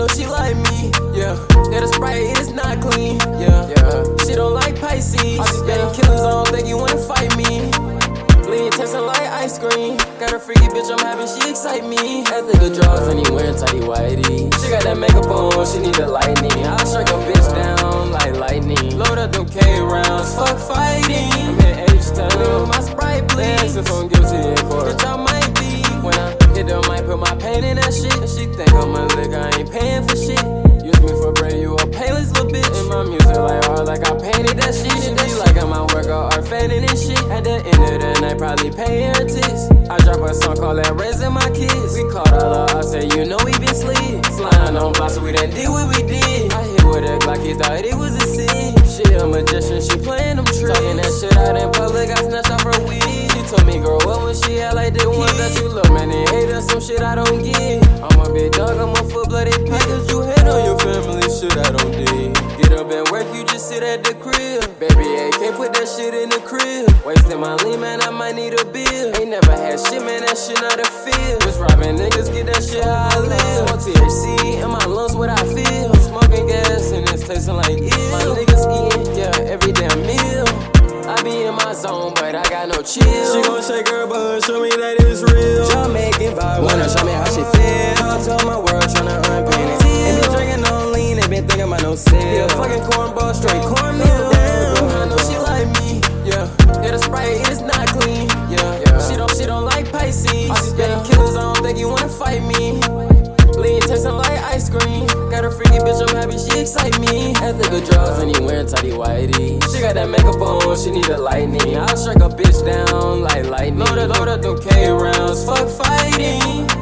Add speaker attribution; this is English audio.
Speaker 1: know she like me, yeah. Yeah, the Sprite, it is not clean, yeah. She don't like Pisces. All these betting killers, I don't think you wanna fight me. Lean tasting like ice cream. Got a freaky bitch, I'm happy she excite me. Ethical draws and he wearing tighty whitey. She got that makeup on, she need the lightning. I'll strike a bitch down like lightning. Load up them K rounds, fuck fighting. I'm in H-Town, my Sprite please. If I'm guilty in court, bitch I might be. When I hit them, might put my pain in that shit. She think I'm a lick, I ain't paying for shit. Use me for bread, you a painless little bitch. In my music like art, like I painted that shit. She be like I'm out work or art fanning and shit. At the end of the night, probably paying her tips. I drop a song called that Raising My Kids. We called all of us, and you know we been slid. Sliding on blocks, so we done did what we did. I hit with a Glock, he thought it was a sin. She a magician, she playing them tricks. Talking that shit out in public, I snatched off her wig. She told me, grow up when she had like the ones that you love, man. They hate us, some shit I don't get. I'm a big dog, I'm a full-blooded pig. Cause you hate on your family, shit I don't dig. Get up and work, you just sit at the crib. Baby, I can't put that shit in the crib. Wasting my lean, man, I might need a bill. Ain't never had shit, man, that shit not a feel. Just robbing niggas, get that shit how I live. More THC in my lungs, what I feel. Smoking gas and it's tasting like ill. My niggas eating, yeah, every damn meal. I be in my zone, but I got no chill.
Speaker 2: She gon' shake her butt, show me that it's real.
Speaker 1: Jamaican vibe, wanna show me how she feel. Tell my world, tryna unpaint it. Ain't been drinking no lean, ain't been thinking about no sale. Yeah, fucking cornball, straight cornmeal. I know she like me, yeah. Yeah, the Sprite, it is not clean, yeah. She don't like Pisces. All these betting killers, I don't think you wanna fight me. Lean tasting like ice cream. Got a freaky bitch, I'm happy she excite me. Ethical draws and he wearing tighty whitey. She got that makeup on, she need the lightning. I'll strike a bitch down like lightning. Load up them K rounds, fuck fighting.